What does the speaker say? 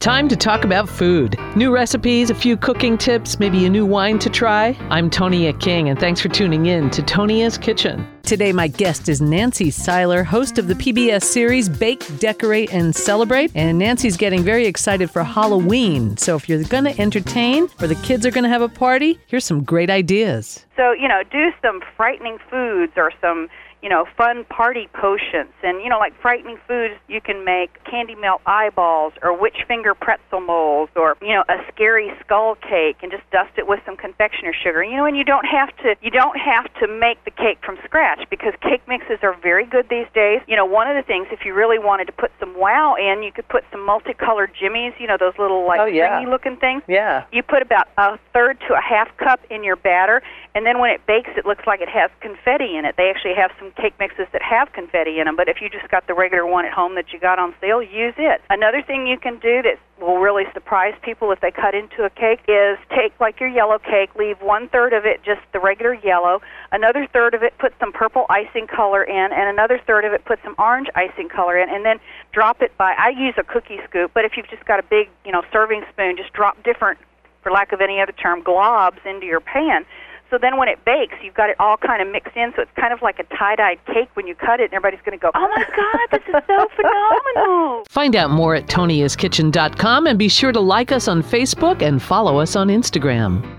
Time to talk about food. New recipes, a few cooking tips, maybe a new wine to try. I'm Tonia King, and thanks for tuning in to Tonia's Kitchen. Today, my guest is Nancy Seiler, host of the PBS series Bake, Decorate, and Celebrate. And Nancy's getting very excited for Halloween. So if you're going to entertain or the kids are going to have a party, here's some great ideas. So, do some frightening foods or some, fun party potions. And, like frightening foods, you can make candy melt eyeballs or witch finger pretzel molds or, a scary skull cake and just dust it with some confectioner sugar. And you don't have to make the cake from scratch because cake mixes are very good these days. One of the things, if you really wanted to put some wow in, you could put some multicolored jimmies, those little stringy looking things. Yeah. You put about a third to a half cup in your batter, and then when it bakes, it looks like it has confetti in it. They actually have some cake mixes that have confetti in them, but if you just got the regular one at home that you got on sale, use it. Another thing you can do that will really surprise people if they cut into a cake is take your yellow cake, leave 1/3 of it just the regular yellow, another third of it put some purple icing color in, and another third of it put some orange icing color in, and then drop it I use a cookie scoop, but if you've just got a big, serving spoon, just drop different, for lack of any other term, globs into your pan. So then when it bakes, you've got it all kind of mixed in, so it's kind of like a tie-dyed cake when you cut it, and everybody's going to go, oh, my God, this is so phenomenal. Find out more at toniaskitchen.com and be sure to like us on Facebook and follow us on Instagram.